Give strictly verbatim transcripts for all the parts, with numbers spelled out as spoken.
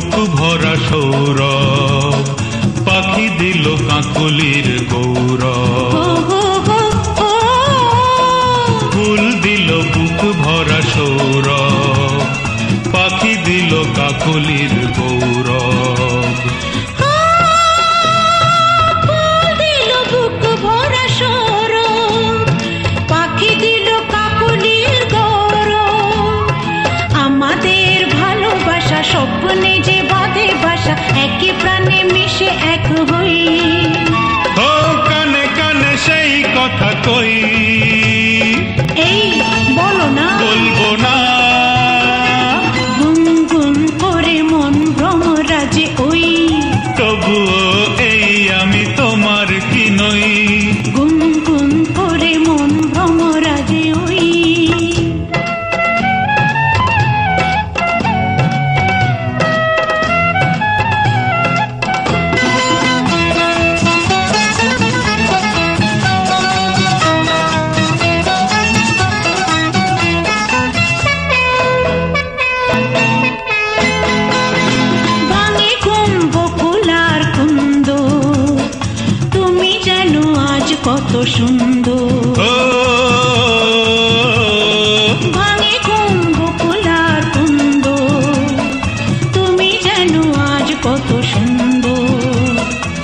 বুক ভরা সৌরভ, পাখি দিল কাকলির গৌরব। ফুল দিল বুক ভরা সৌরভ, পাখি দিল কাকলির গৌরব। স্বপ্নে যে বাঁধে বাসা, একই প্রাণে মিশে এক হই। ও কানে কানে সেই কথা কই, এই বলো না বলবো না। গুনগুন করে মন ভ্রমরাজে ওই, তবুও এই আমি তোমার কি নই। গুনগুন করে মন ভ্রমরাজে ওই। কত সুন্দর ভাঙে ঘুম বকুলার কুন্দ, তুমি যেন আজ কত সুন্দর।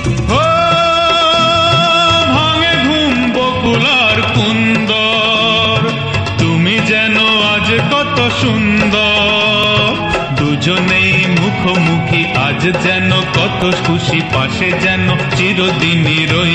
ভাঙে ঘুম বকুলার কুন্দর, তুমি যেন আজ কত সুন্দর। দুজনেই মুখোমুখি আজ যেন কত খুশি, পাশে যেন চিরদিনই রই।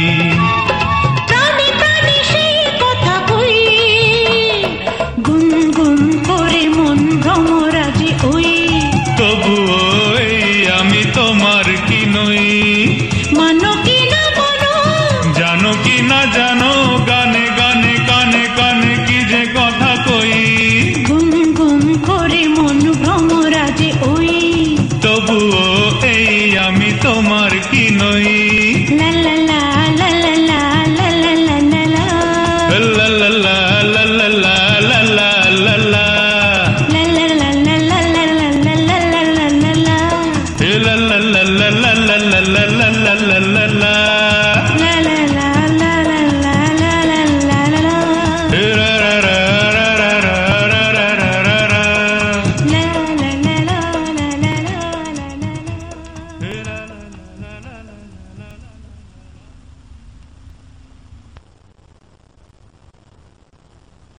তবুও এই আমি তোমার কি নই। মানো কি না মানো, জানো কি না জানো, গানে গানে কানে কানে কি যে কথা কই। গুনগুন করে মন ভ্রমরাজে ওই, তবুও এই আমি তোমার কি নই।